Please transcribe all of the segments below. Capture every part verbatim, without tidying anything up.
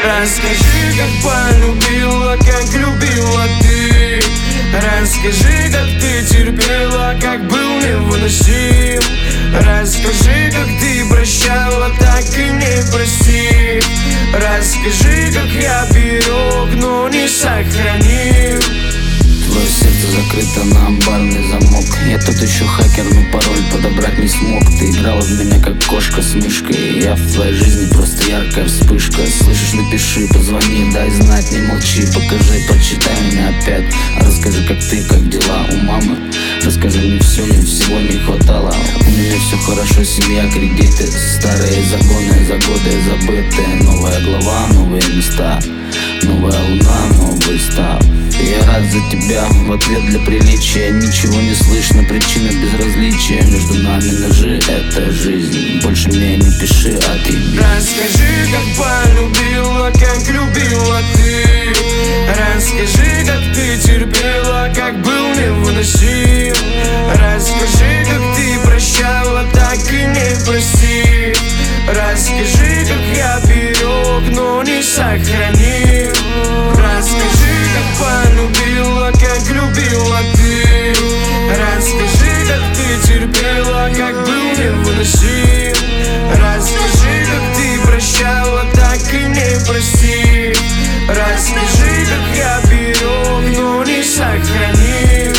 Расскажи, как полюбила, как любила ты. Расскажи, как ты терпела, как был невыносим. Расскажи, как ты прощала, так и не простив. Расскажи, как я берег, но не сохранил. Твое сердце закрыто на амбарный замок. Я тут еще хакер, но пароль подобрать не смог. Ты играла в меня как кошка с мышкой. Я в твоей жизни просто яркая вспышка. Слышишь, напиши, позвони, дай знать, не молчи. Покажи, прочитай меня опять. Расскажи, как ты, как дела у мамы. Расскажи мне все, мне всего не хватало. У меня все хорошо, семья, кредиты. Старые загоны, за годы забытые. Новая глава, новые места. Новая луна, новый став. Я рад за тебя, в ответ для приличия. Ничего не слышно, причина безразличия. Между нами ножи, это жизнь. Больше мне не пиши о тебе. Расскажи, как полюбила, как любила ты. Расскажи, как ты терпела, как был невыносим. Расскажи, как ты прощала, так и не простив. Расскажи, как я берег, но не сохранил. Расскажи, как полюбила, как любила ты. Расскажи, как ты терпела, как был невыносим. Расскажи, как ты прощала, так и не простив. Расскажи, как я берег, но не сохранил.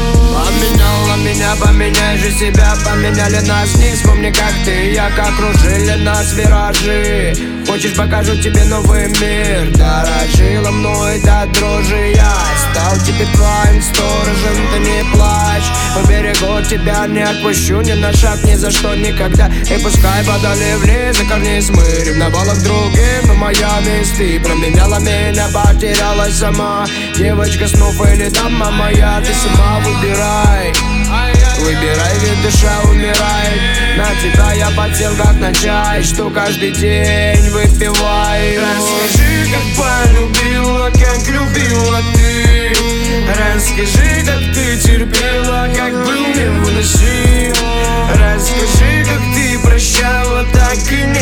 Поменяла меня, поменяй же себя. Поменяли нас, не вспомни, как ты и я, как кружили нас виражи. Хочешь, покажу тебе новый мир. Дорожила мной до дрожи. Я стал тебе твоим сторожем, ты не плачь. Поберегу тебя, не отпущу ни на шаг, ни за что, никогда. И пускай подали вниз, за корней смы. Ревновала к другим, но моя месть. Ты променяла меня, потерялась сама. Девочка снов или дама моя, ты сама выбирай. Выбирай, ведь душа умирает. На тебя я подсел как на чай, что каждый день выпиваю. Расскажи, как полюбила, как любила ты. Расскажи, как ты терпела, как был невыносим. Расскажи, как ты прощала, так и не